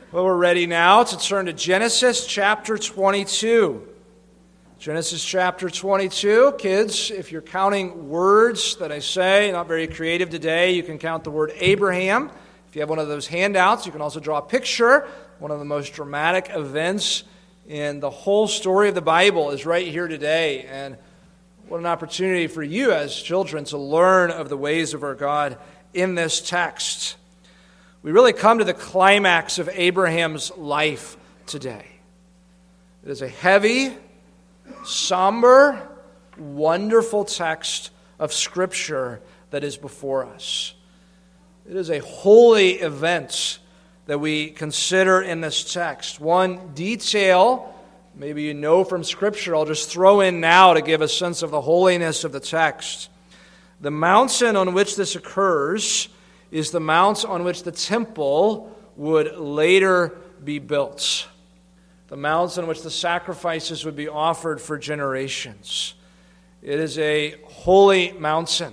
Well, we're ready now to turn to Genesis chapter 22. Genesis chapter 22. Kids, if you're counting words that I say, not very creative today, you can count the word Abraham. If you have one of those handouts, you can also draw a picture. One of the most dramatic events in the whole story of the Bible is right here today. And what an opportunity for you as children to learn of the ways of our God in this text. We really come to the climax of Abraham's life today. It is a heavy, somber, wonderful text of Scripture that is before us. It is a holy event that we consider in this text. One detail, maybe you know from Scripture, I'll just throw in now to give a sense of the holiness of the text. The mountain on which this occurs is the mount on which the temple would later be built. The mount on which the sacrifices would be offered for generations. It is a holy mountain.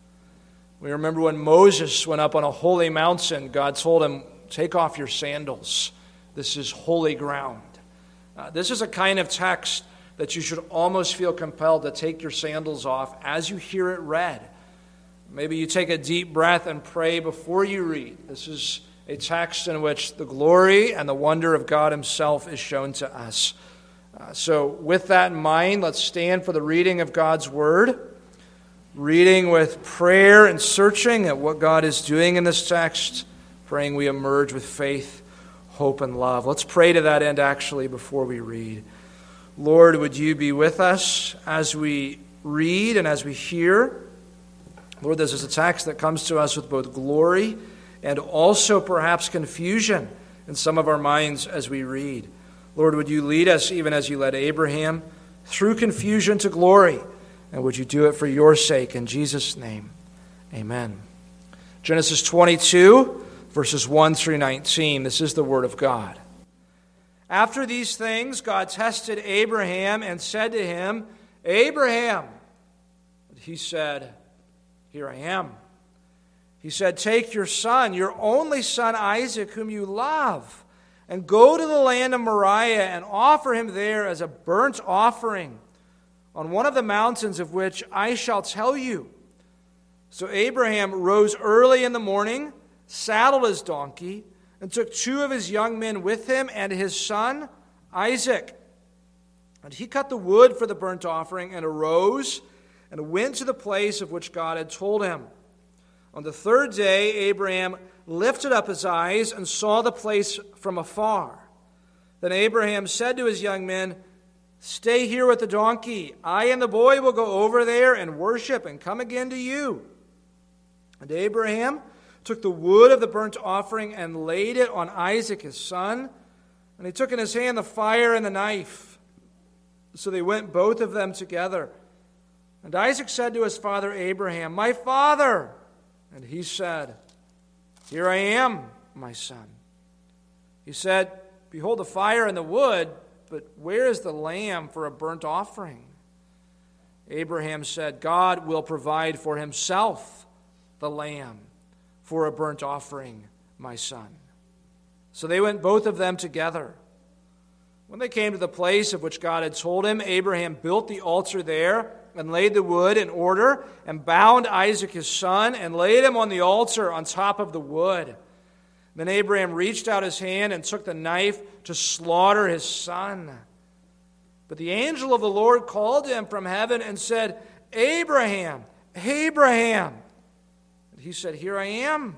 We remember when Moses went up on a holy mountain, God told him, "Take off your sandals. This is holy ground." This is a kind of text that you should almost feel compelled to take your sandals off as you hear it read. Maybe you take a deep breath and pray before you read. This is a text in which the glory and the wonder of God Himself is shown to us. So with that in mind, let's stand for the reading of God's Word. Reading with prayer and searching at what God is doing in this text. Praying we emerge with faith, hope, and love. Let's pray to that end actually before we read. Lord, would you be with us as we read and as we hear? Lord, this is a text that comes to us with both glory and also perhaps confusion in some of our minds as we read. Lord, would you lead us even as you led Abraham through confusion to glory? And would you do it for your sake? In Jesus' name, amen. Genesis 22, verses 1 through 19. This is the word of God. After these things, God tested Abraham and said to him, "Abraham." But he said, "Here I am." He said, "Take your son, your only son Isaac, whom you love, and go to the land of Moriah and offer him there as a burnt offering on one of the mountains of which I shall tell you." So Abraham rose early in the morning, saddled his donkey, and took 2 of his young men with him and his son Isaac. And he cut the wood for the burnt offering and arose and went to the place of which God had told him. On the 3rd day, Abraham lifted up his eyes and saw the place from afar. Then Abraham said to his young men, "Stay here with the donkey. I and the boy will go over there and worship and come again to you." And Abraham took the wood of the burnt offering and laid it on Isaac his son. And he took in his hand the fire and the knife. So they went both of them together. And Isaac said to his father Abraham, "My father!" And he said, "Here I am, my son." He said, "Behold the fire and the wood, but where is the lamb for a burnt offering?" Abraham said, "God will provide for himself the lamb for a burnt offering, my son." So they went both of them together. When they came to the place of which God had told him, Abraham built the altar there and laid the wood in order and bound Isaac his son and laid him on the altar on top of the wood. Then Abraham reached out his hand and took the knife to slaughter his son. But the angel of the Lord called to him from heaven and said, "Abraham, Abraham." And he said, "Here I am."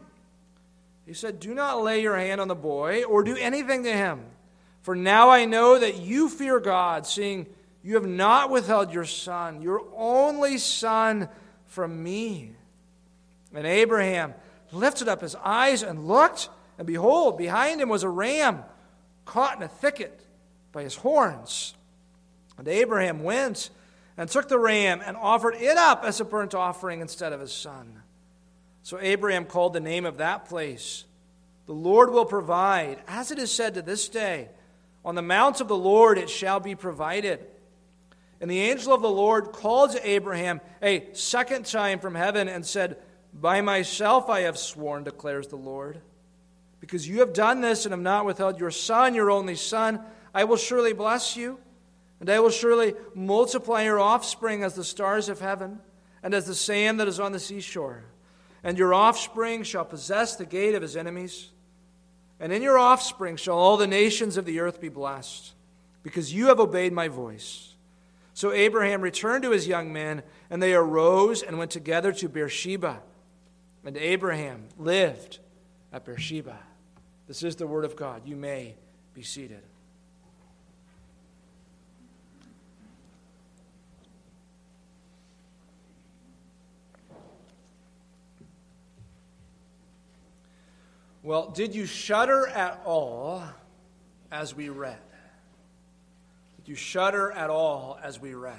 He said, "Do not lay your hand on the boy or do anything to him. For now I know that you fear God, seeing you have not withheld your son, your only son, from me." And Abraham lifted up his eyes and looked, and behold, behind him was a ram caught in a thicket by his horns. And Abraham went and took the ram and offered it up as a burnt offering instead of his son. So Abraham called the name of that place, "The Lord will provide," as it is said to this day, "On the mount of the Lord it shall be provided." And the angel of the Lord called to Abraham a second time from heaven and said, "By myself I have sworn, declares the Lord. Because you have done this and have not withheld your son, your only son, I will surely bless you, and I will surely multiply your offspring as the stars of heaven, and as the sand that is on the seashore. And your offspring shall possess the gate of his enemies. And in your offspring shall all the nations of the earth be blessed, because you have obeyed my voice. So Abraham returned to his young men, and they arose and went together to Beersheba. And Abraham lived at Beersheba. This is the word of God. You may be seated. Well, did you shudder at all as we read? Did you shudder at all as we read?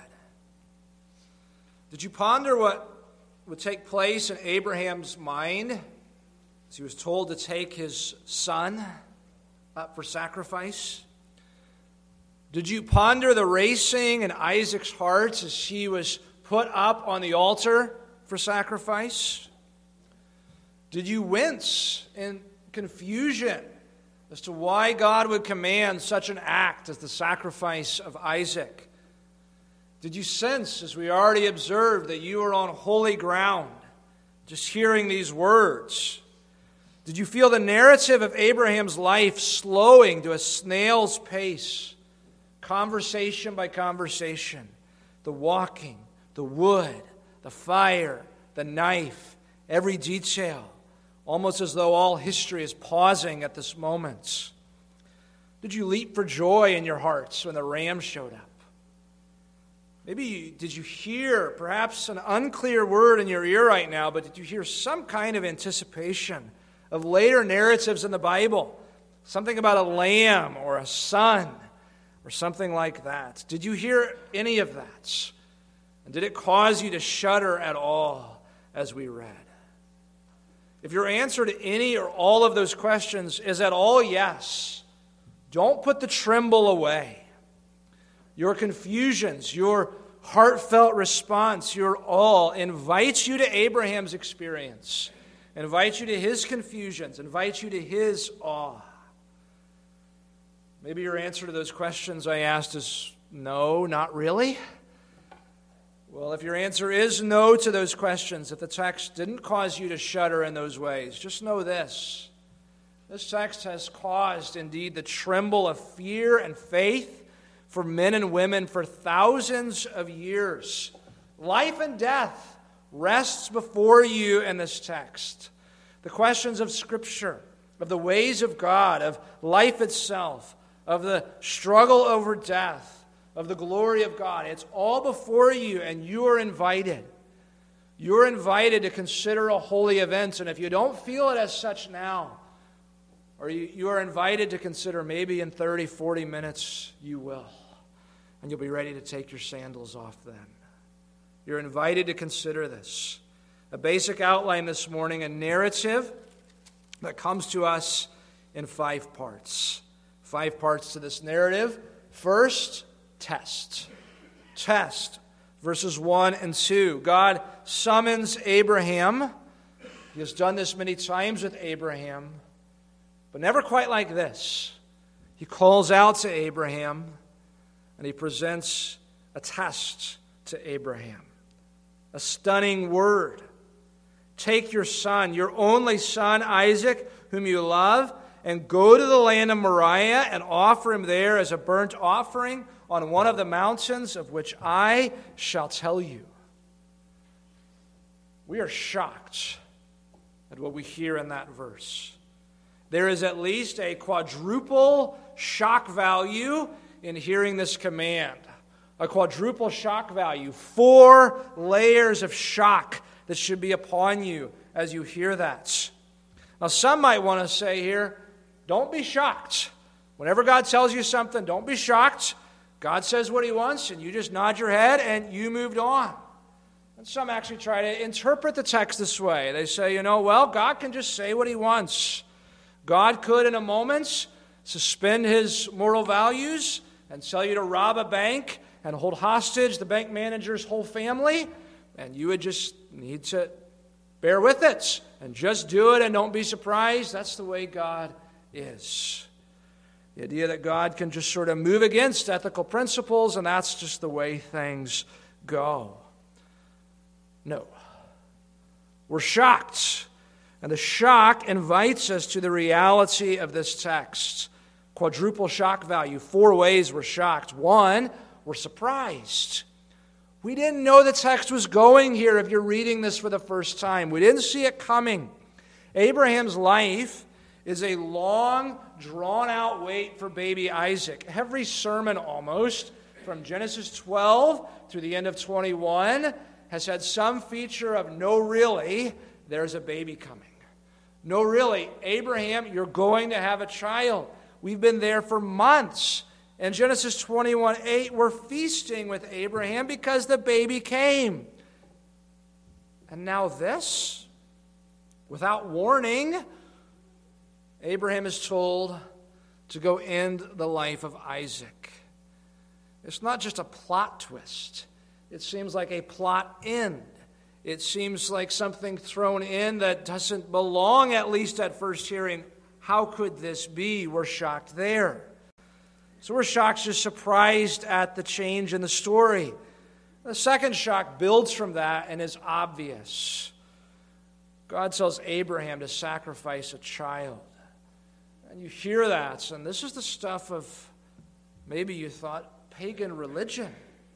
Did you ponder what would take place in Abraham's mind as he was told to take his son up for sacrifice? Did you ponder the racing in Isaac's heart as he was put up on the altar for sacrifice? Did you wince in confusion as to why God would command such an act as the sacrifice of Isaac? Did you sense, as we already observed, that you were on holy ground, just hearing these words? Did you feel the narrative of Abraham's life slowing to a snail's pace, conversation by conversation, the walking, the wood, the fire, the knife, every detail, almost as though all history is pausing at this moment? Did you leap for joy in your hearts when the ram showed up? Maybe did you hear perhaps an unclear word in your ear right now, but did you hear some kind of anticipation of later narratives in the Bible? Something about a lamb or a son or something like that. Did you hear any of that? And did it cause you to shudder at all as we read? If your answer to any or all of those questions is at all yes, don't put the tremble away. Your confusions, your heartfelt response, your all invites you to Abraham's experience, invites you to his confusions, invites you to his awe. Maybe your answer to those questions I asked is no, not really. Well, if your answer is no to those questions, if the text didn't cause you to shudder in those ways, just know this. This text has caused, indeed, the tremble of fear and faith for men and women for thousands of years. Life and death rests before you in this text. The questions of Scripture, of the ways of God, of life itself, of the struggle over death, of the glory of God, it's all before you, and you are invited. You're invited to consider a holy event, and if you don't feel it as such now, or you are invited to consider maybe in 30, 40 minutes, you will. And you'll be ready to take your sandals off then. You're invited to consider this. A basic outline this morning, a narrative that comes to us in 5 parts. 5 parts to this narrative. First, test. Test. Verses 1 and 2. God summons Abraham. He has done this many times with Abraham, but never quite like this. He calls out to Abraham, and he presents a test to Abraham. A stunning word. Take your son, your only son, Isaac, whom you love, and go to the land of Moriah and offer him there as a burnt offering on one of the mountains of which I shall tell you. We are shocked at what we hear in that verse. There is at least a quadruple shock value in hearing this command. A quadruple shock value. 4 layers of shock that should be upon you as you hear that. Now, some might want to say here, don't be shocked. Whenever God tells you something, don't be shocked. God says what he wants, and you just nod your head, and you moved on. And some actually try to interpret the text this way. They say, well, God can just say what he wants. God could, in a moment, suspend his moral values and tell you to rob a bank and hold hostage the bank manager's whole family, and you would just need to bear with it and just do it and don't be surprised. That's the way God is. The idea that God can just sort of move against ethical principles and that's just the way things go. No. We're shocked. And the shock invites us to the reality of this text. Quadruple shock value. 4 ways we're shocked. 1, we're surprised. We didn't know the text was going here if you're reading this for the first time. We didn't see it coming. Abraham's life is a long, drawn-out wait for baby Isaac. Every sermon almost, from Genesis 12 through the end of 21, has had some feature of no really, there's a baby coming. No really, Abraham, you're going to have a child. We've been there for months. In Genesis 21:8, we're feasting with Abraham because the baby came. And now this, without warning, Abraham is told to go end the life of Isaac. It's not just a plot twist. It seems like a plot end. It seems like something thrown in that doesn't belong, at least at first hearing. How could this be? We're shocked there. So we're shocked, just surprised at the change in the story. The second shock builds from that and is obvious. God tells Abraham to sacrifice a child. And you hear that, and this is the stuff of, maybe you thought, pagan religion.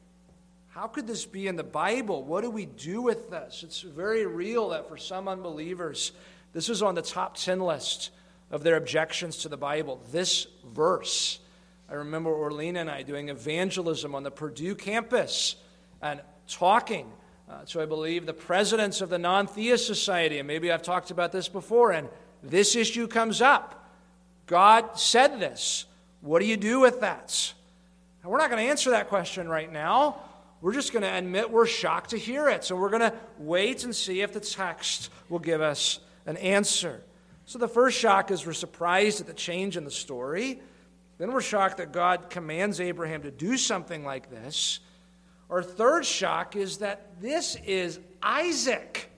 How could this be in the Bible? What do we do with this? It's very real that for some unbelievers, this is on the top 10 list of their objections to the Bible. This verse. I remember Orlena and I doing evangelism on the Purdue campus and talking to, I believe, the presidents of the Non-Theist Society. And maybe I've talked about this before, and this issue comes up. God said this. What do you do with that? And we're not going to answer that question right now. We're just going to admit we're shocked to hear it. So we're going to wait and see if the text will give us an answer. So the first shock is we're surprised at the change in the story. Then we're shocked that God commands Abraham to do something like this. Our third shock is that this is Isaac.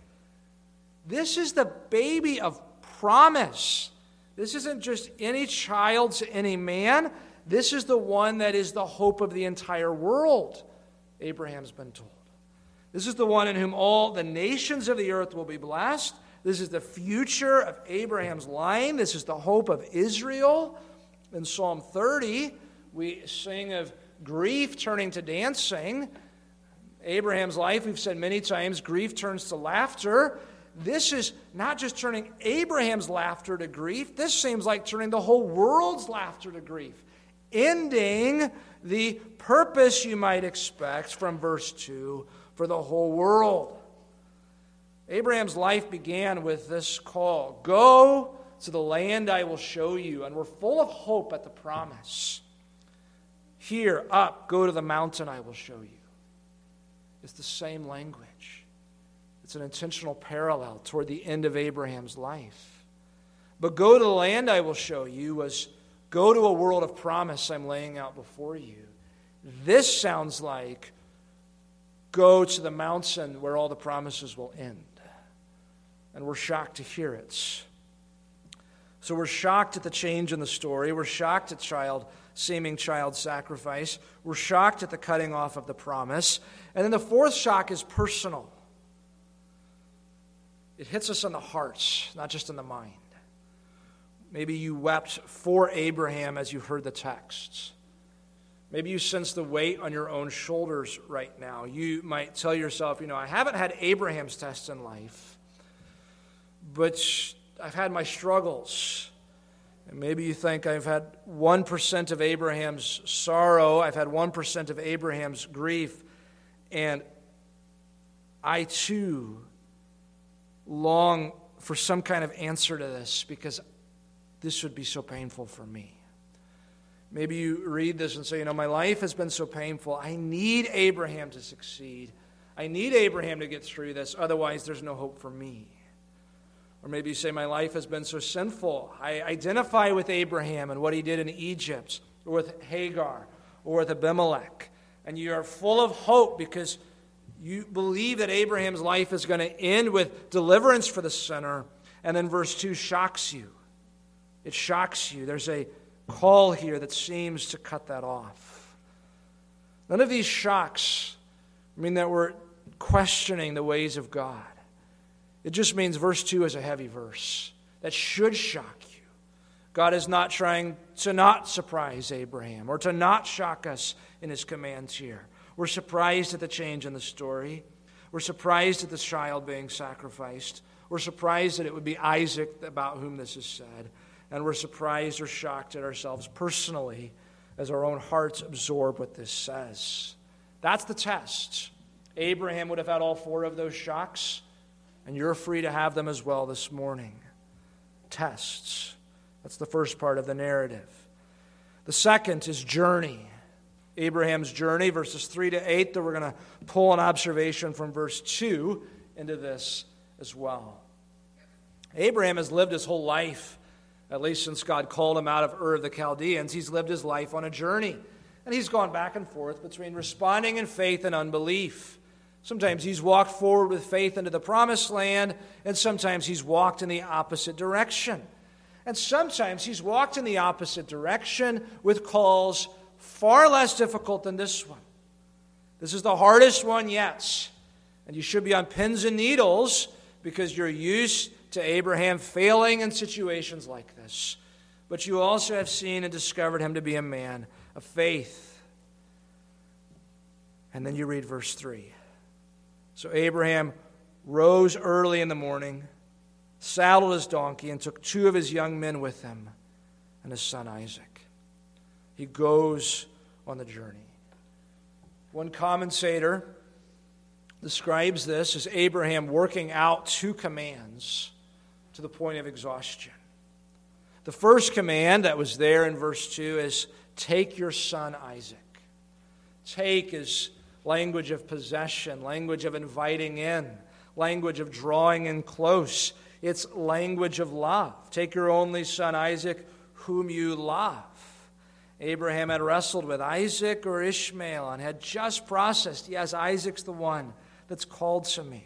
This is the baby of promise. This isn't just any child to any man. This is the one that is the hope of the entire world, Abraham's been told. This is the one in whom all the nations of the earth will be blessed. This is the future of Abraham's line. This is the hope of Israel. In Psalm 30, we sing of grief turning to dancing. Abraham's life, we've said many times, grief turns to laughter. This is not just turning Abraham's laughter to grief. This seems like turning the whole world's laughter to grief. Ending the purpose you might expect from verse 2 for the whole world. Abraham's life began with this call, go to the land I will show you. And we're full of hope at the promise. Here, up, go to the mountain I will show you. It's the same language. It's an intentional parallel toward the end of Abraham's life. But go to the land I will show you was go to a world of promise I'm laying out before you. This sounds like go to the mountain where all the promises will end. And we're shocked to hear it. So we're shocked at the change in the story. We're shocked at seeming child sacrifice. We're shocked at the cutting off of the promise. And then the fourth shock is personal. It hits us on the heart, not just in the mind. Maybe you wept for Abraham as you heard the texts. Maybe you sense the weight on your own shoulders right now. You might tell yourself, I haven't had Abraham's test in life, but I've had my struggles. And maybe you think I've had 1% of Abraham's sorrow. I've had 1% of Abraham's grief. And I too long for some kind of answer to this because this would be so painful for me. Maybe you read this and say, my life has been so painful. I need Abraham to succeed. I need Abraham to get through this. Otherwise, there's no hope for me. Or maybe you say, my life has been so sinful. I identify with Abraham and what he did in Egypt, or with Hagar, or with Abimelech. And you are full of hope because You believe that Abraham's life is going to end with deliverance for the sinner. And then verse 2 shocks you. It shocks you. There's a call here that seems to cut that off. None of these shocks mean that we're questioning the ways of God. It just means verse 2 is a heavy verse that should shock you. God is not trying to not surprise Abraham or to not shock us in his commands here. We're surprised at the change in the story. We're surprised at the child being sacrificed. We're surprised that it would be Isaac about whom this is said. And we're surprised or shocked at ourselves personally as our own hearts absorb what this says. That's the test. Abraham would have had all 4 of those shocks, and you're free to have them as well this morning. Tests. That's the first part of the narrative. The second is journey. Abraham's journey, verses 3 to 8, that we're going to pull an observation from verse 2 into this as well. Abraham has lived his whole life, at least since God called him out of Ur of the Chaldeans. He's lived his life on a journey. And he's gone back and forth between responding in faith and unbelief. Sometimes he's walked forward with faith into the promised land, and sometimes he's walked in the opposite direction. And sometimes he's walked in the opposite direction with calls far less difficult than this one. This is the hardest one yet. And you should be on pins and needles because you're used to Abraham failing in situations like this. But you also have seen and discovered him to be a man of faith. And then you read verse 3. So Abraham rose early in the morning, saddled his donkey, and took 2 of his young men with him and his son Isaac. He goes on the journey. One commentator describes this as Abraham working out 2 commands to the point of exhaustion. The first command that was there in verse 2 is, take your son Isaac. Take is language of possession, language of inviting in, language of drawing in close. It's language of love. Take your only son Isaac, whom you love. Abraham had wrestled with Isaac or Ishmael and had just processed, yes, Isaac's the one that's called to me.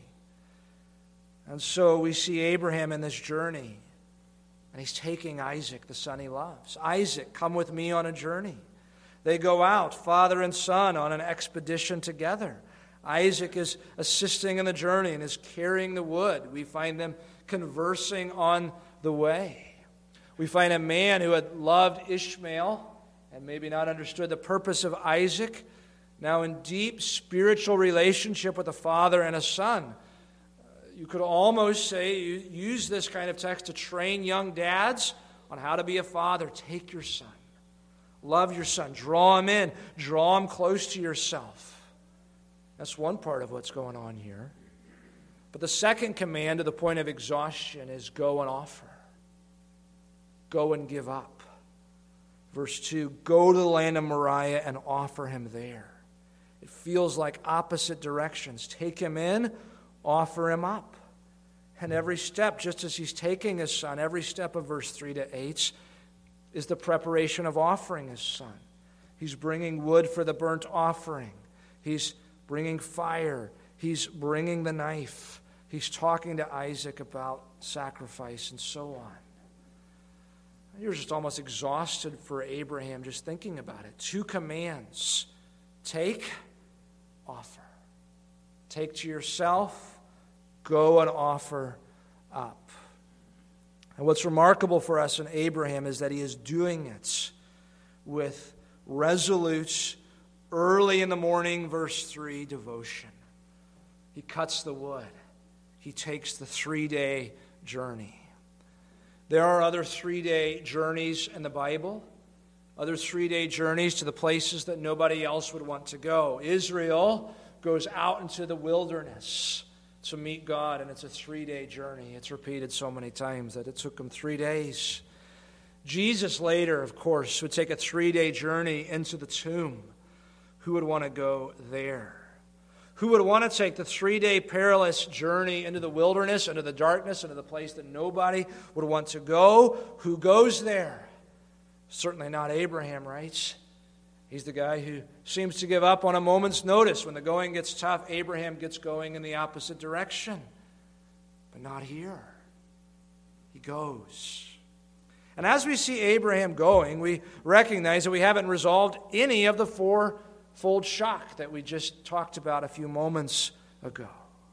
And so we see Abraham in this journey, and he's taking Isaac, the son he loves. Isaac, come with me on a journey. They go out, father and son, on an expedition together. Isaac is assisting in the journey and is carrying the wood. We find them conversing on the way. We find a man who had loved Ishmael and maybe not understood the purpose of Isaac, now in deep spiritual relationship with a father and a son. You could almost say, use this kind of text to train young dads on how to be a father. Take your son. Love your son. Draw him in. Draw him close to yourself. That's one part of what's going on here. But the second command to the point of exhaustion is go and offer. Go and give up. Verse 2, go to the land of Moriah and offer him there. It feels like opposite directions. Take him in, offer him up. And every step, just as he's taking his son, every step of verse 3 to 8 is the preparation of offering his son. He's bringing wood for the burnt offering. He's bringing fire. He's bringing the knife. He's talking to Isaac about sacrifice and so on. You're just almost exhausted for Abraham just thinking about it. 2 commands. Take, offer. Take to yourself, go and offer up. And what's remarkable for us in Abraham is that he is doing it with resolute, early in the morning, verse 3, devotion. He cuts the wood. He takes the 3-day journey. There are other 3-day journeys in the Bible, other 3-day journeys to the places that nobody else would want to go. Israel goes out into the wilderness to meet God, and it's a 3-day journey. It's repeated so many times that it took him 3 days. Jesus later, of course, would take a 3-day journey into the tomb. Who would want to go there? Who would want to take the 3-day perilous journey into the wilderness, into the darkness, into the place that nobody would want to go? Who goes there? Certainly not Abraham, right? He's the guy who seems to give up on a moment's notice. When the going gets tough, Abraham gets going in the opposite direction. But not here. He goes. And as we see Abraham going, we recognize that we haven't resolved any of the fourfold shock that we just talked about a few moments ago.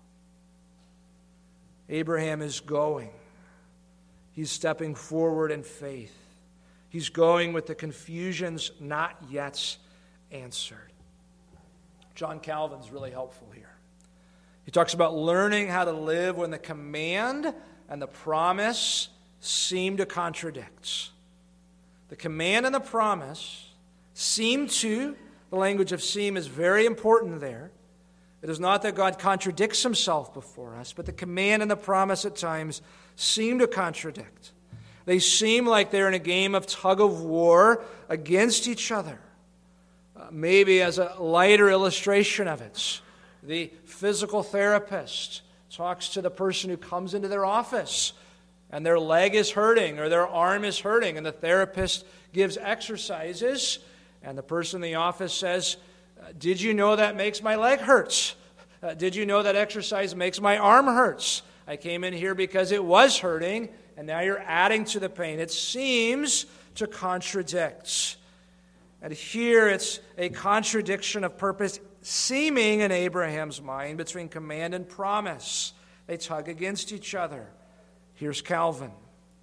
Abraham is going. He's stepping forward in faith. He's going with the confusions not yet answered. John Calvin's really helpful here. He talks about learning how to live when the command and the promise seem to contradict. The command and the promise seem to, the language of seem is very important there. It is not that God contradicts himself before us, but the command and the promise at times seem to contradict. They seem like they're in a game of tug of war against each other. Maybe as a lighter illustration of it, the physical therapist talks to the person who comes into their office and their leg is hurting or their arm is hurting, and the therapist gives exercises, and the person in the office says, "Did you know that makes my leg hurt? Did you know that exercise makes my arm hurts? I came in here because it was hurting, and now you're adding to the pain." It seems to contradict. And here it's a contradiction of purpose seeming in Abraham's mind between command and promise. They tug against each other. Here's Calvin.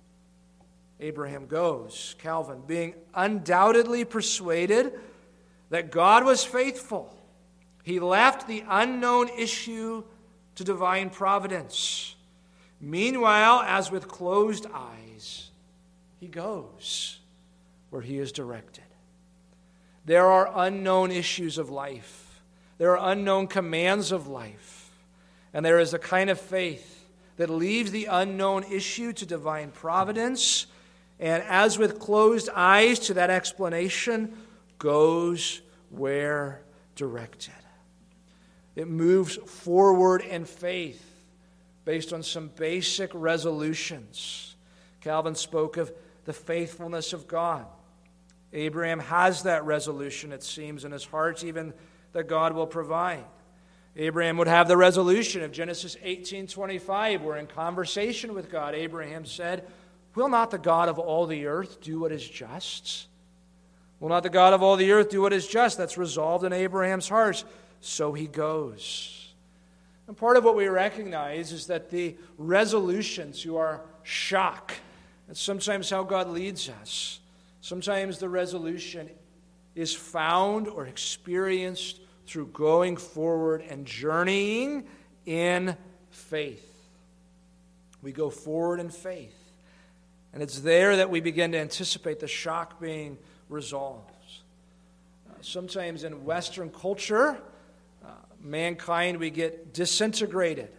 Abraham goes. Calvin, being undoubtedly persuaded that God was faithful, he left the unknown issue to divine providence. Meanwhile, as with closed eyes, he goes where he is directed. There are unknown issues of life. There are unknown commands of life. And there is a kind of faith that leaves the unknown issue to divine providence, and as with closed eyes to that explanation, goes where directed. It moves forward in faith based on some basic resolutions. Calvin spoke of the faithfulness of God. Abraham has that resolution, it seems, in his heart, even that God will provide. Abraham would have the resolution of Genesis 18:25, where in conversation with God, Abraham said, "Will not the God of all the earth do what is just? Will not the God of all the earth do what is just?" That's resolved in Abraham's heart. So he goes. And part of what we recognize is that the resolutions to our shock, that's sometimes how God leads us. Sometimes the resolution is found or experienced through going forward and journeying in faith. We go forward in faith. And it's there that we begin to anticipate the shock being resolved. Sometimes in Western culture, mankind, we get disintegrated.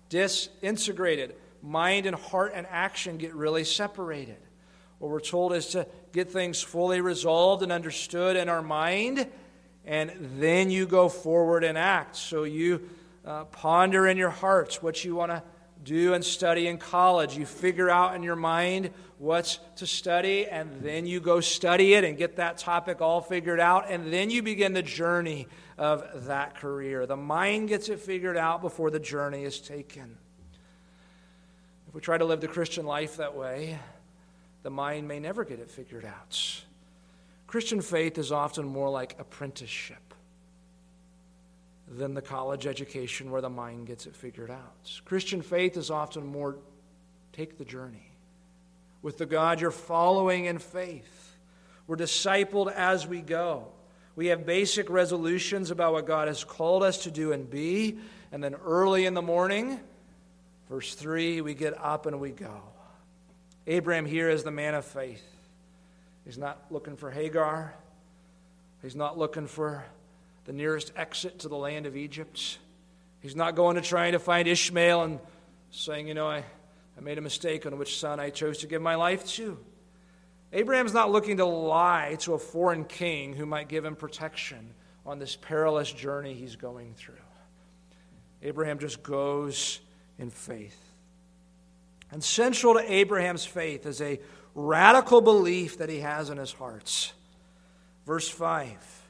Mind and heart and action get really separated. What we're told is to get things fully resolved and understood in our mind, and then you go forward and act. So you ponder in your heart what you want to do and study in college. You figure out in your mind what to study, and then you go study it and get that topic all figured out, and then you begin the journey of that career. The mind gets it figured out before the journey is taken. If we try to live the Christian life that way, the mind may never get it figured out. Christian faith is often more like apprenticeship than the college education where the mind gets it figured out. Christian faith is often more take the journey. With the God you're following in faith, we're discipled as we go. We have basic resolutions about what God has called us to do and be, and then early in the morning, verse 3, we get up and we go. Abraham here is the man of faith. He's not looking for Hagar. He's not looking for the nearest exit to the land of Egypt. He's not going to trying to find Ishmael and saying, I made a mistake on which son I chose to give my life to. Abraham's not looking to lie to a foreign king who might give him protection on this perilous journey he's going through. Abraham just goes in faith. And central to Abraham's faith is a radical belief that he has in his heart. Verse 5,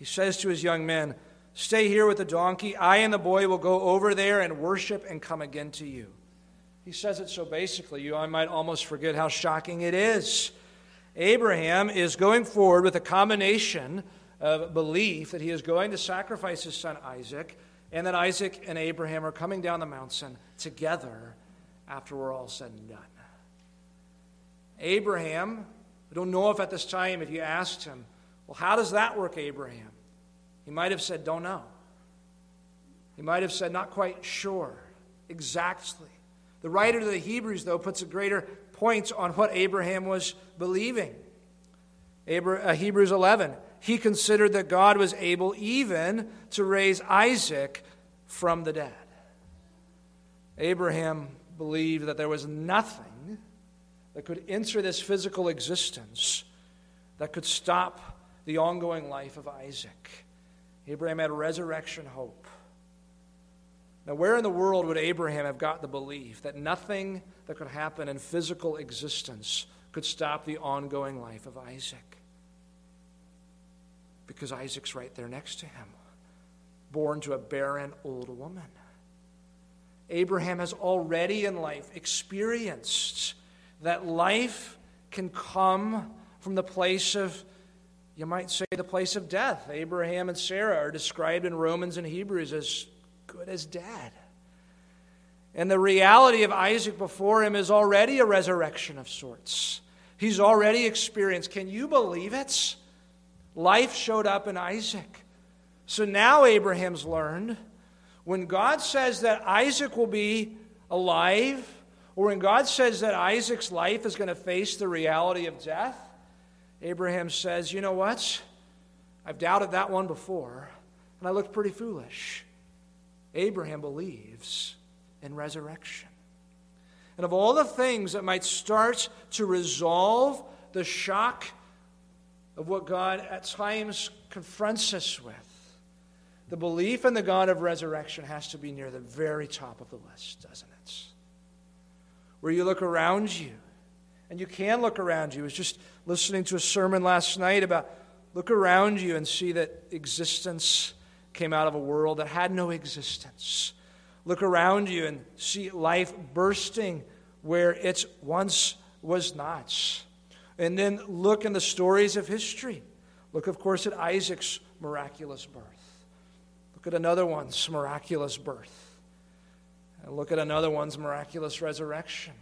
He says to his young men, "Stay here with the donkey. I and the boy will go over there and worship and come again to you." He says it so basically, I might almost forget how shocking it is. Abraham is going forward with a combination of belief that he is going to sacrifice his son Isaac, and that Isaac and Abraham are coming down the mountain together after we're all said and done. Abraham, I don't know if at this time, if you asked him, "Well, how does that work, Abraham?" He might have said, "Don't know." He might have said, "Not quite sure exactly." The writer to the Hebrews, though, puts a greater point on what Abraham was believing. Hebrews 11, he considered that God was able even to raise Isaac from the dead. Abraham believed that there was nothing that could enter this physical existence that could stop the ongoing life of Isaac. Abraham had resurrection hope. Now, where in the world would Abraham have got the belief that nothing that could happen in physical existence could stop the ongoing life of Isaac? Because Isaac's right there next to him, born to a barren old woman. Abraham has already in life experienced that life can come from the place of, you might say, the place of death. Abraham and Sarah are described in Romans and Hebrews as good as dead. And the reality of Isaac before him is already a resurrection of sorts. He's already experienced. Can you believe it? Life showed up in Isaac. So now Abraham's learned, when God says that Isaac will be alive, or when God says that Isaac's life is going to face the reality of death, Abraham says, "You know what? I've doubted that one before, and I looked pretty foolish." Abraham believes in resurrection. And of all the things that might start to resolve the shock of what God at times confronts us with, the belief in the God of resurrection has to be near the very top of the list, doesn't it? Where you look around you, and you can look around you. I was just listening to a sermon last night about look around you and see that existence came out of a world that had no existence. Look around you and see life bursting where it once was not. And then look in the stories of history. Look, of course, at Isaac's miraculous birth. Look at another one's miraculous birth. And look at another one's miraculous resurrection.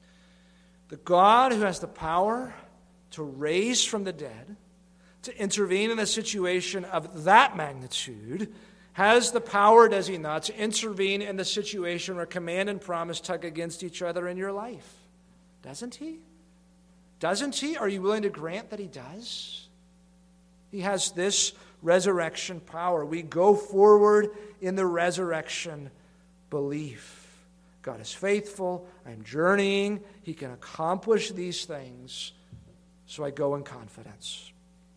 The God who has the power to raise from the dead, to intervene in a situation of that magnitude, has the power, does he not, to intervene in the situation where command and promise tug against each other in your life. Doesn't he? Doesn't he? Are you willing to grant that he does? He has this resurrection power. We go forward in the resurrection belief. God is faithful. I'm journeying. He can accomplish these things. So I go in confidence.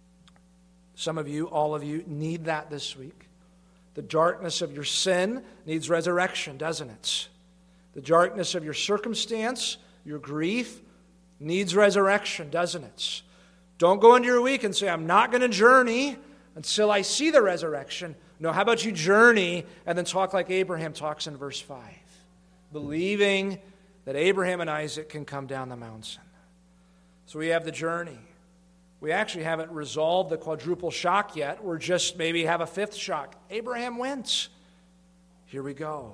Some of you, all of you, need that this week. The darkness of your sin needs resurrection, doesn't it? The darkness of your circumstance, your grief, needs resurrection, doesn't it? Don't go into your week and say, "I'm not going to journey until I see the resurrection." No, how about you journey and then talk like Abraham talks in verse 5, believing that Abraham and Isaac can come down the mountain. So we have the journey. We actually haven't resolved the quadruple shock yet. We're just maybe have a fifth shock. Abraham went. Here we go.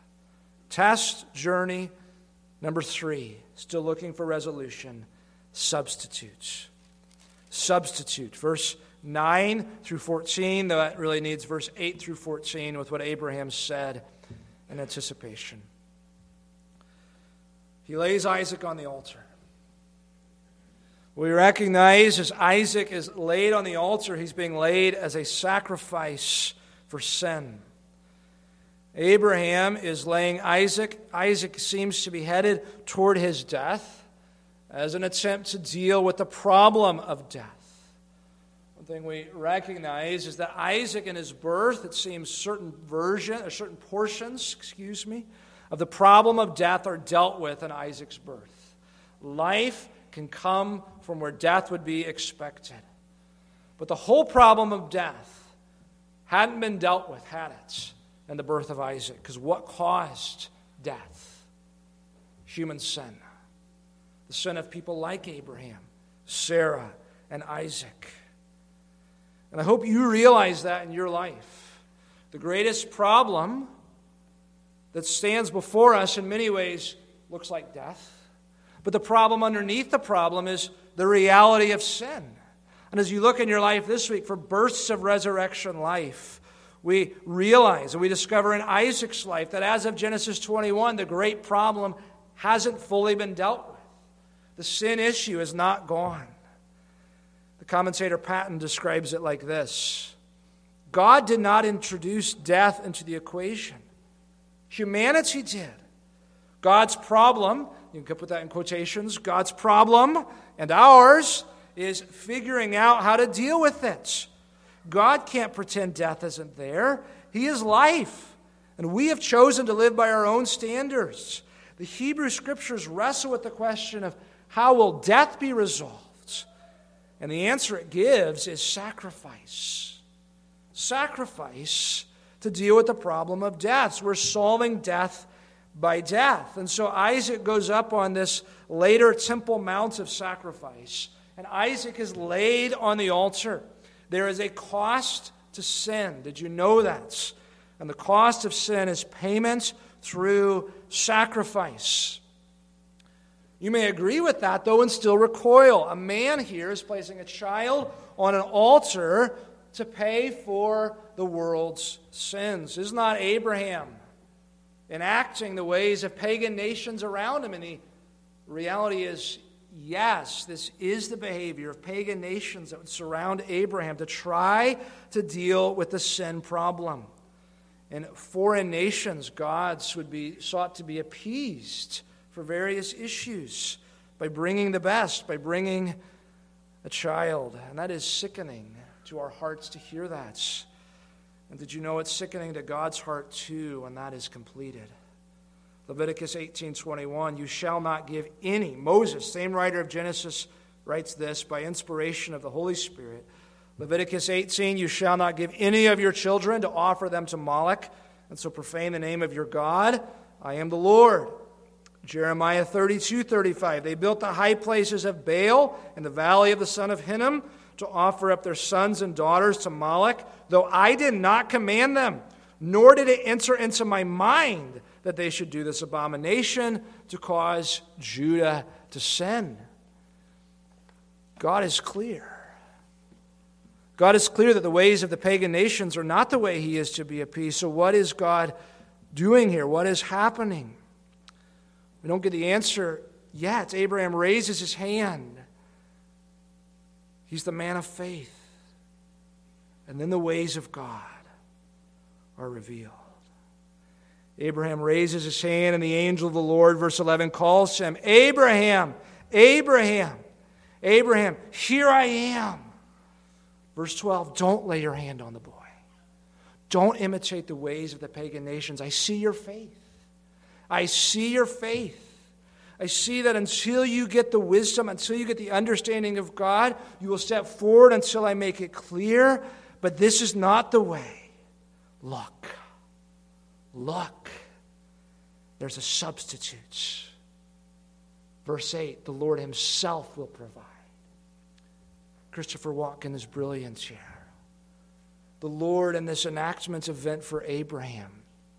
Test, journey. Number 3, still looking for resolution. Substitute. Substitute. Verse 9 through 14, though that really needs verse 8 through 14 with what Abraham said in anticipation. He lays Isaac on the altar. We recognize as Isaac is laid on the altar, he's being laid as a sacrifice for sin. Abraham is laying Isaac. Isaac seems to be headed toward his death as an attempt to deal with the problem of death. One thing we recognize is that Isaac in his birth, it seems certain portions of the problem of death are dealt with in Isaac's birth. Life can come from where death would be expected. But the whole problem of death hadn't been dealt with, had it, in the birth of Isaac. Because what caused death? Human sin. The sin of people like Abraham, Sarah, and Isaac. And I hope you realize that in your life. The greatest problem that stands before us in many ways looks like death. But the problem underneath the problem is the reality of sin. And as you look in your life this week for bursts of resurrection life, we realize and we discover in Isaac's life that as of Genesis 21, the great problem hasn't fully been dealt with. The sin issue is not gone. The commentator Patton describes it like this: God did not introduce death into the equation. Humanity did. God's problem, you can put that in quotations, God's problem and ours is figuring out how to deal with it. God can't pretend death isn't there. He is life. And we have chosen to live by our own standards. The Hebrew Scriptures wrestle with the question of how will death be resolved? And the answer it gives is sacrifice. Sacrifice to deal with the problem of death. So we're solving death by death. And so Isaac goes up on this later Temple Mount of sacrifice. And Isaac is laid on the altar. There is a cost to sin. Did you know that? And the cost of sin is payment through sacrifice. You may agree with that, though, and still recoil. A man here is placing a child on an altar to pay for the world's sins. Is not Abraham enacting the ways of pagan nations around him? And the reality is, yes, this is the behavior of pagan nations that would surround Abraham to try to deal with the sin problem. In foreign nations, gods would be sought to be appeased for various issues by bringing the best, by bringing a child. And that is sickening to our hearts to hear that. And did you know it's sickening to God's heart too when that is completed? Leviticus 18:21, you shall not give any. Moses, same writer of Genesis, writes this by inspiration of the Holy Spirit. Leviticus 18, you shall not give any of your children to offer them to Moloch, and so profane the name of your God. I am the Lord. Jeremiah 32:35, they built the high places of Baal in the valley of the son of Hinnom to offer up their sons and daughters to Moloch, though I did not command them, nor did it enter into my mind that they should do this abomination to cause Judah to sin. God is clear. God is clear that the ways of the pagan nations are not the way he is to be appeased. So what is God doing here? What is happening? We don't get the answer yet. Abraham raises his hand. He's the man of faith. And then the ways of God are revealed. Abraham raises his hand, and the angel of the Lord, verse 11, calls him, Abraham, Abraham, Abraham, here I am. Verse 12, don't lay your hand on the boy. Don't imitate the ways of the pagan nations. I see your faith. I see your faith. I see that until you get the wisdom, until you get the understanding of God, you will step forward until I make it clear. But this is not the way. Look. Look. There's a substitute. Verse 8, the Lord himself will provide. Christopher Watkin is brilliant here. The Lord in this enactment event for Abraham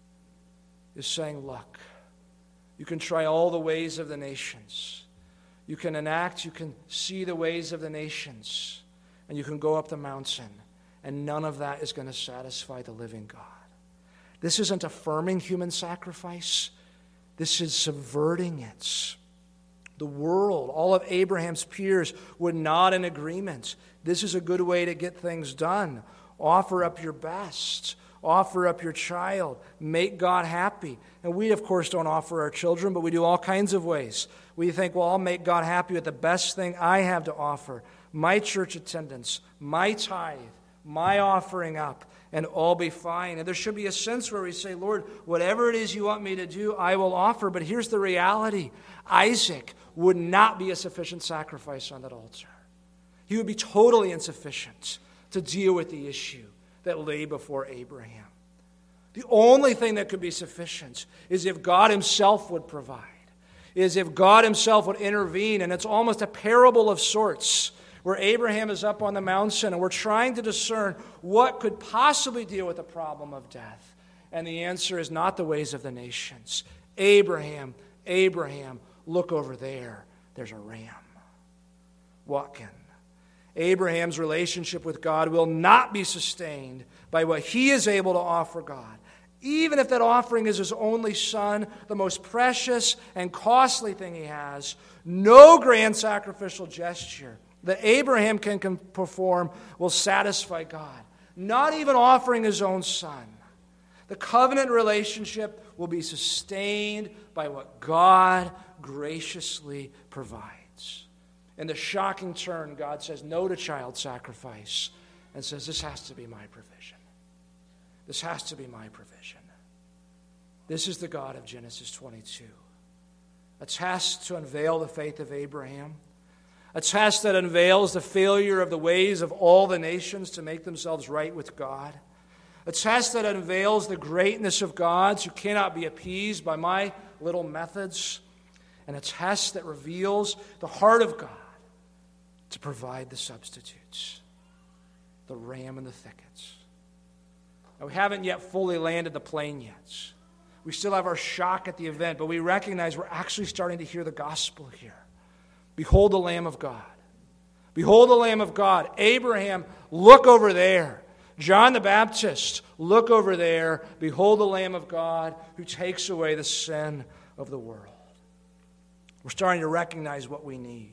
is saying, look, you can try all the ways of the nations. You can enact, you can see the ways of the nations, and you can go up the mountain, and none of that is going to satisfy the living God. This isn't affirming human sacrifice. This is subverting it. The world, all of Abraham's peers would nod in agreement. This is a good way to get things done. Offer up your best. Offer up your child. Make God happy. And we, of course, don't offer our children, but we do all kinds of ways. We think, well, I'll make God happy with the best thing I have to offer. My church attendance, my tithe, my offering up, and all be fine. And there should be a sense where we say, Lord, whatever it is you want me to do, I will offer. But here's the reality. Isaac would not be a sufficient sacrifice on that altar. He would be totally insufficient to deal with the issue that lay before Abraham. The only thing that could be sufficient is if God himself would provide, is if God himself would intervene. And it's almost a parable of sorts, where Abraham is up on the mountain and we're trying to discern what could possibly deal with the problem of death. And the answer is not the ways of the nations. Abraham, Abraham, look over there. There's a ram. What can? Abraham's relationship with God will not be sustained by what he is able to offer God. Even if that offering is his only son, the most precious and costly thing he has, no grand sacrificial gesture that Abraham can perform will satisfy God. Not even offering his own son. The covenant relationship will be sustained by what God graciously provides. In the shocking turn, God says no to child sacrifice and says, this has to be my provision. This has to be my provision. This is the God of Genesis 22. A test to unveil the faith of Abraham. A test that unveils the failure of the ways of all the nations to make themselves right with God. A test that unveils the greatness of gods who cannot be appeased by my little methods. And a test that reveals the heart of God to provide the substitutes. The ram in the thickets. Now, we haven't yet fully landed the plane yet. We still have our shock at the event, but we recognize we're actually starting to hear the gospel here. Behold the Lamb of God. Behold the Lamb of God. Abraham, look over there. John the Baptist, look over there. Behold the Lamb of God who takes away the sin of the world. We're starting to recognize what we need.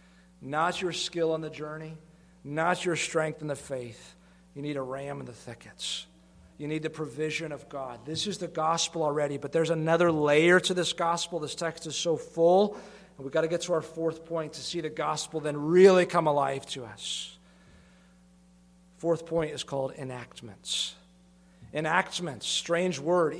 Not your skill in the journey, not your strength in the faith. You need a ram in the thickets. You need the provision of God. This is the gospel already, but there's another layer to this gospel. This text is so full, and we've got to get to our fourth point to see the gospel then really come alive to us. Fourth point is called enactments. Enactments, strange word,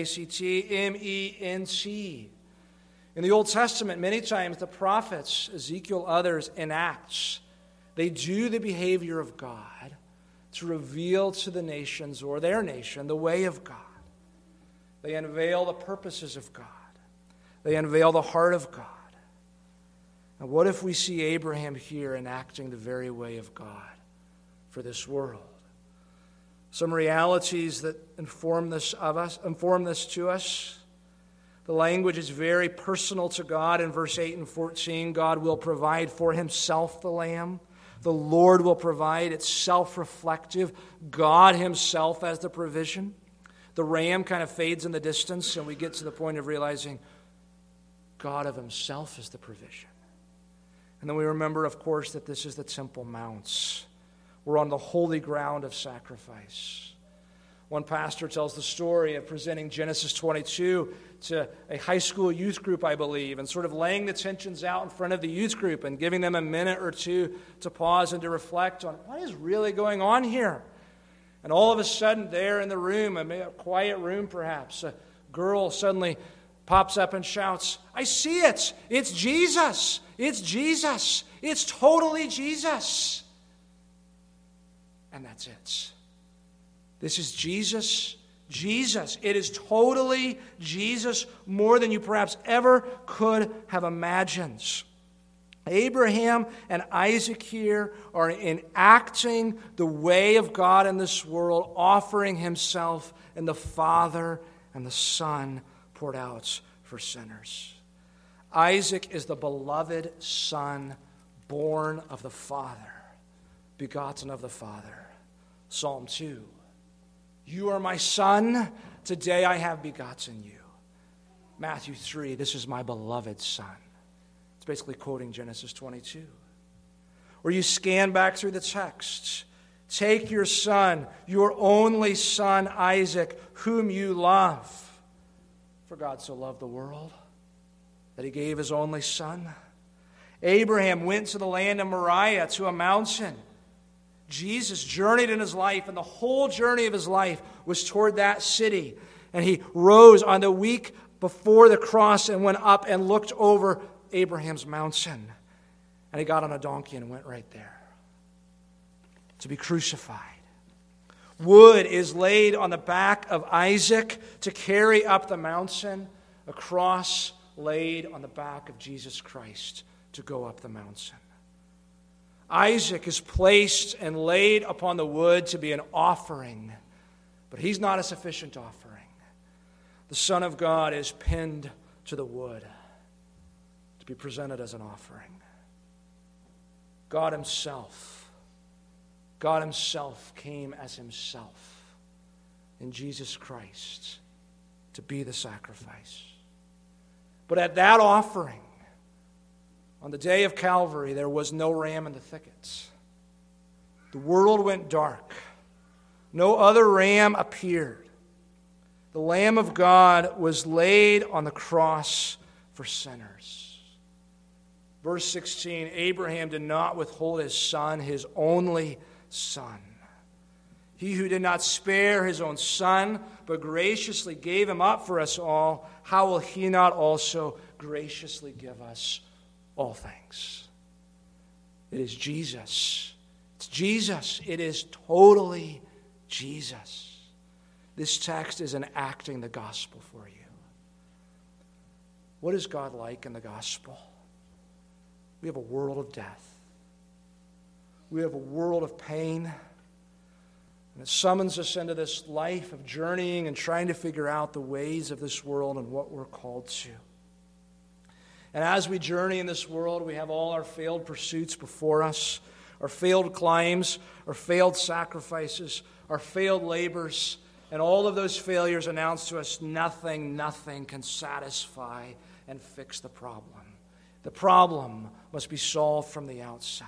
E-N-A-C-T-M-E-N-T. In the Old Testament, many times the prophets, Ezekiel, others, enacts. They do the behavior of God to reveal to the nations or their nation the way of God. They unveil the purposes of God. They unveil the heart of God. And what if we see Abraham here enacting the very way of God for this world? Some realities that inform this to us. The language is very personal to God. In verse 8 and 14, God will provide for himself the lamb. The Lord will provide. It's self-reflective. God himself as the provision. The ram kind of fades in the distance, and we get to the point of realizing God of himself is the provision. And then we remember, of course, that this is the Temple Mounts. We're on the holy ground of sacrifice. One pastor tells the story of presenting Genesis 22 to a high school youth group, I believe, and sort of laying the tensions out in front of the youth group and giving them a minute or two to pause and to reflect on what is really going on here. And all of a sudden, there in the room, a quiet room perhaps, a girl suddenly pops up and shouts, "I see it! It's Jesus! It's Jesus! It's totally Jesus!" And that's it. This is Jesus. Jesus. It is totally Jesus, more than you perhaps ever could have imagined. Abraham and Isaac here are enacting the way of God in this world, offering himself and the Father and the Son poured out for sinners. Isaac is the beloved son, born of the Father, begotten of the Father. Psalm 2. You are my son, today I have begotten you. Matthew 3, this is my beloved son. It's basically quoting Genesis 22. Or you scan back through the text. Take your son, your only son Isaac, whom you love. For God so loved the world that he gave his only son. Abraham went to the land of Moriah, to a mountain. Jesus journeyed in his life, and the whole journey of his life was toward that city. And he rose on the week before the cross and went up and looked over Abraham's mountain. And he got on a donkey and went right there to be crucified. Wood is laid on the back of Isaac to carry up the mountain. A cross laid on the back of Jesus Christ to go up the mountain. Isaac is placed and laid upon the wood to be an offering, but he's not a sufficient offering. The Son of God is pinned to the wood to be presented as an offering. God Himself came as Himself in Jesus Christ to be the sacrifice. But at that offering, on the day of Calvary, there was no ram in the thickets. The world went dark. No other ram appeared. The Lamb of God was laid on the cross for sinners. Verse 16, Abraham did not withhold his son, his only son. He who did not spare his own son, but graciously gave him up for us all, how will He not also graciously give us all things? It is Jesus. It's Jesus. It is totally Jesus. This text is enacting the gospel for you. What is God like in the gospel? We have a world of death. We have a world of pain. And it summons us into this life of journeying and trying to figure out the ways of this world and what we're called to. And as we journey in this world, we have all our failed pursuits before us, our failed climbs, our failed sacrifices, our failed labors, and all of those failures announce to us nothing can satisfy and fix the problem. The problem must be solved from the outside.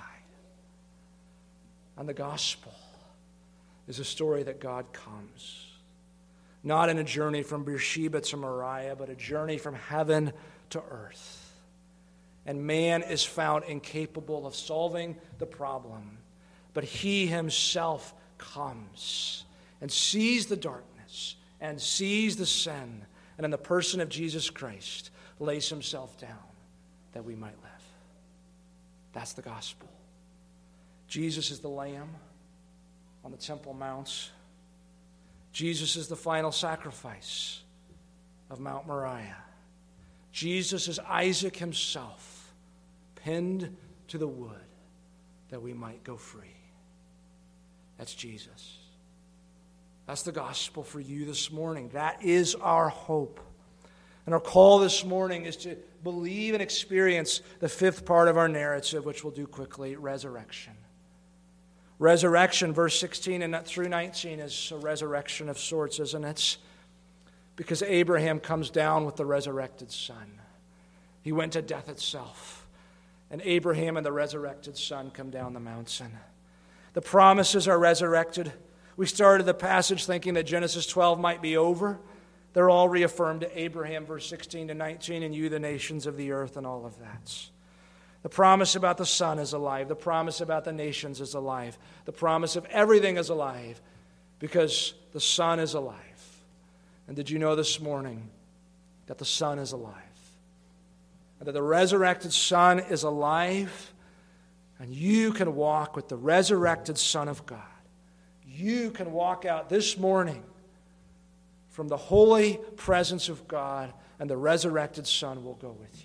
And the gospel is a story that God comes, not in a journey from Beersheba to Moriah, but a journey from heaven to earth. And man is found incapable of solving the problem, but He Himself comes and sees the darkness and sees the sin, and in the person of Jesus Christ lays Himself down that we might live. That's the gospel. Jesus is the Lamb on the Temple Mount. Jesus is the final sacrifice of Mount Moriah. Jesus is Isaac himself, pinned to the wood that we might go free. That's Jesus. That's the gospel for you this morning. That is our hope. And our call this morning is to believe and experience the fifth part of our narrative, which we'll do quickly, resurrection. Resurrection, verse 16 and through 19, is a resurrection of sorts, isn't it? Because Abraham comes down with the resurrected son. He went to death itself. And Abraham and the resurrected son come down the mountain. The promises are resurrected. We started the passage thinking that Genesis 12 might be over. They're all reaffirmed to Abraham, verse 16 to 19, and you, the nations of the earth, and all of that. The promise about the Son is alive. The promise about the nations is alive. The promise of everything is alive because the Son is alive. And did you know this morning that the Son is alive? And that the resurrected Son is alive, and you can walk with the resurrected Son of God. You can walk out this morning from the holy presence of God, and the resurrected Son will go with you.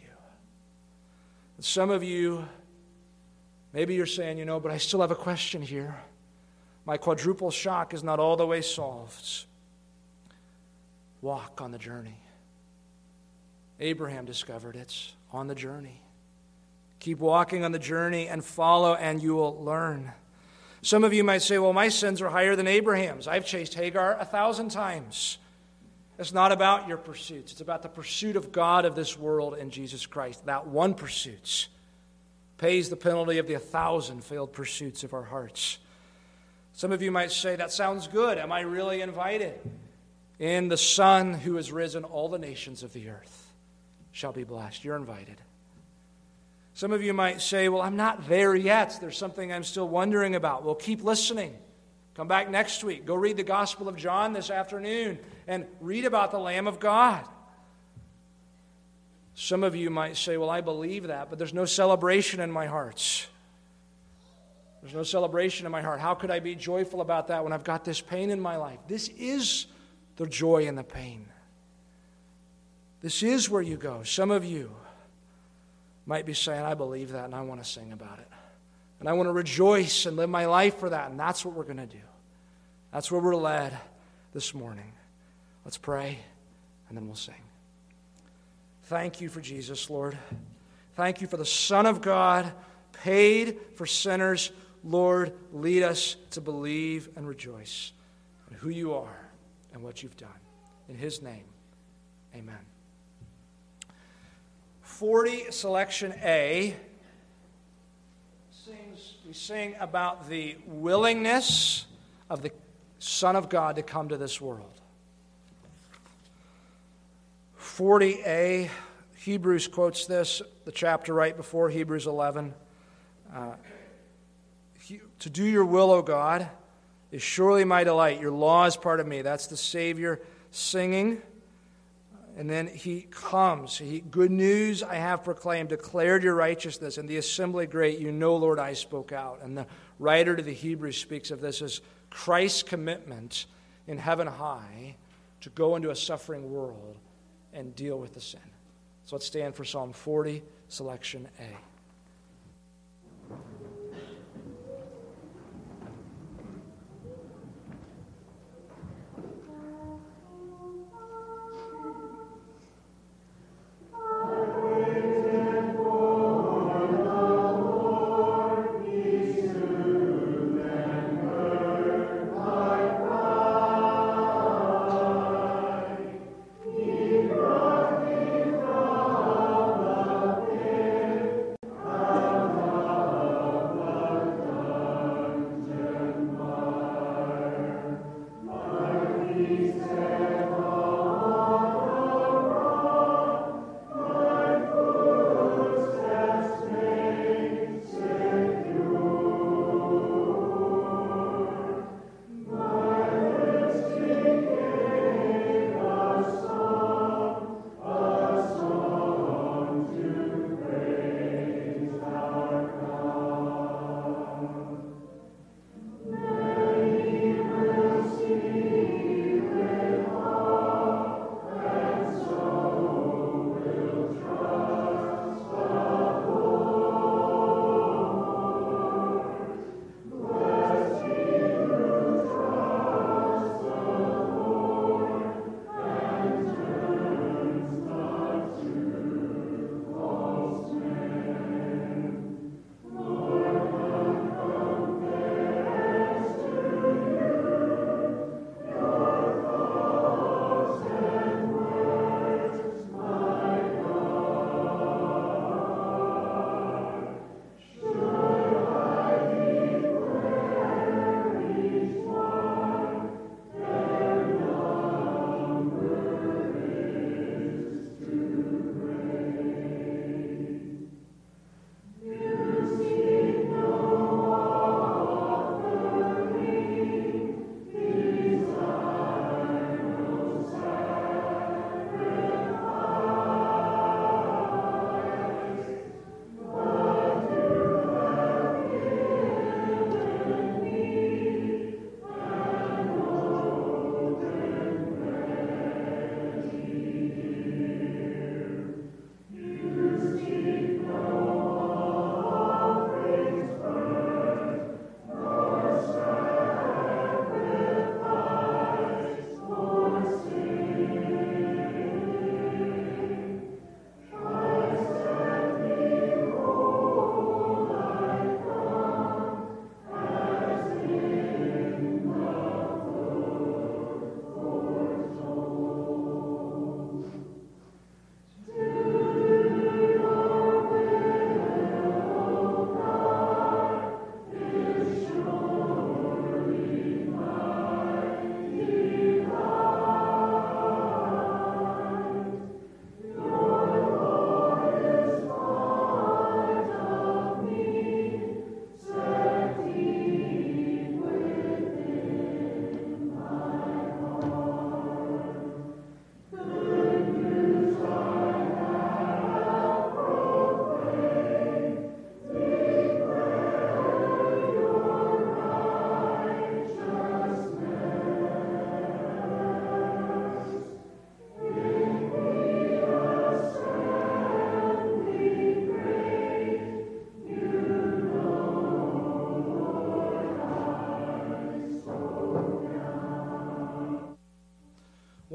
And some of you, maybe you're saying, but I still have a question here. My quadruple shock is not all the way solved. Walk on the journey. Abraham discovered it on the journey. Keep walking on the journey and follow, and you will learn. Some of you might say, well, my sins are higher than Abraham's. I've chased Hagar 1,000 times. It's not about your pursuits. It's about the pursuit of God of this world in Jesus Christ. That one pursuit pays the penalty of the 1,000 failed pursuits of our hearts. Some of you might say, that sounds good. Am I really invited? In the Son who has risen, all the nations of the earth shall be blessed. You're invited. Some of you might say, well, I'm not there yet. There's something I'm still wondering about. Well, keep listening. Come back next week. Go read the Gospel of John this afternoon and read about the Lamb of God. Some of you might say, well, I believe that, but there's no celebration in my heart. There's no celebration in my heart. How could I be joyful about that when I've got this pain in my life? This is the joy in the pain. This is where you go. Some of you might be saying, I believe that and I want to sing about it. And I want to rejoice and live my life for that. And that's what we're going to do. That's where we're led this morning. Let's pray and then we'll sing. Thank you for Jesus, Lord. Thank you for the Son of God, paid for sinners. Lord, lead us to believe and rejoice in who you are and what you've done. In his name, amen. 40, selection A, we sing about the willingness of the Son of God to come to this world. 40A, Hebrews quotes this, the chapter right before Hebrews 11. To do your will, O God, is surely my delight. Your law is part of me. That's the Savior singing. And then he comes. Good news I have proclaimed, declared your righteousness. In the assembly great, you know, Lord, I spoke out. And the writer to the Hebrews speaks of this as Christ's commitment in heaven high to go into a suffering world and deal with the sin. So let's stand for Psalm 40, selection A.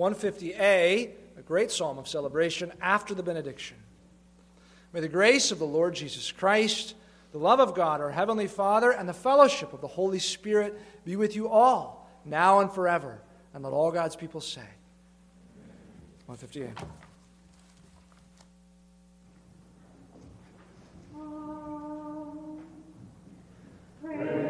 150A, a great psalm of celebration after the benediction. May the grace of the Lord Jesus Christ, the love of God, our Heavenly Father, and the fellowship of the Holy Spirit be with you all, now and forever. And let all God's people say, 150A. Praise